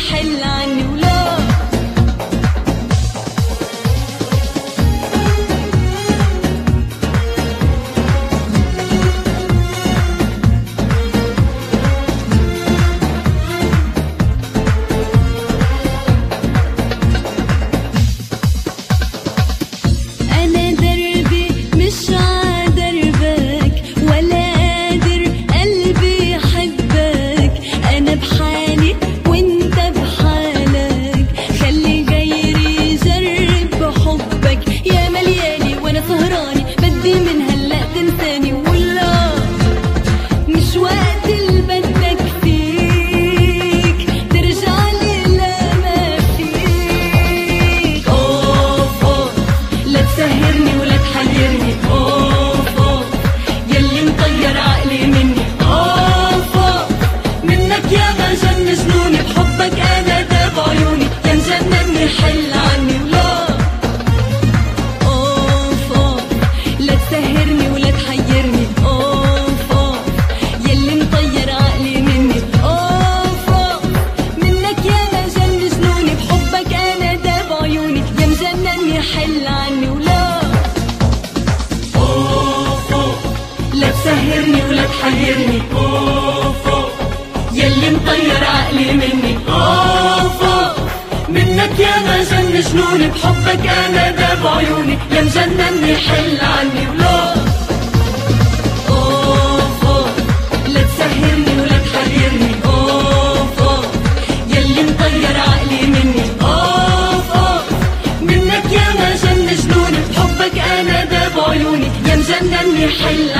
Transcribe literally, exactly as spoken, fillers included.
حل عني ولا تسهرني ولا تحيرني. اوف اوف يلي مطير عقلي مني. اوف اوف منك يا ما جن جنوني، بحبك انا داب عيوني، يا مجنني حل عني ولا. اوف اوف لا تسهرني ولا تحيرني. اوف اوف يلي مطير عقلي مني. اوف اوف منك يا ما جن جنوني، بحبك انا داب عيوني، يا مجنني حل عني ولا. لا تسهرني ولا تحيرني. اوف اوف يلي مطير عقلي مني. اوف اوف منك يا ما جن جنوني، بحبك انا داب عيوني، يا مجنني حل عني ولا. اوف اوف لا تسهرني ولا تحيرني. اوف اوف يلي مطير عقلي مني. اوف اوف منك يا ما جن جنوني، بحبك انا داب عيوني، يا مجنني حل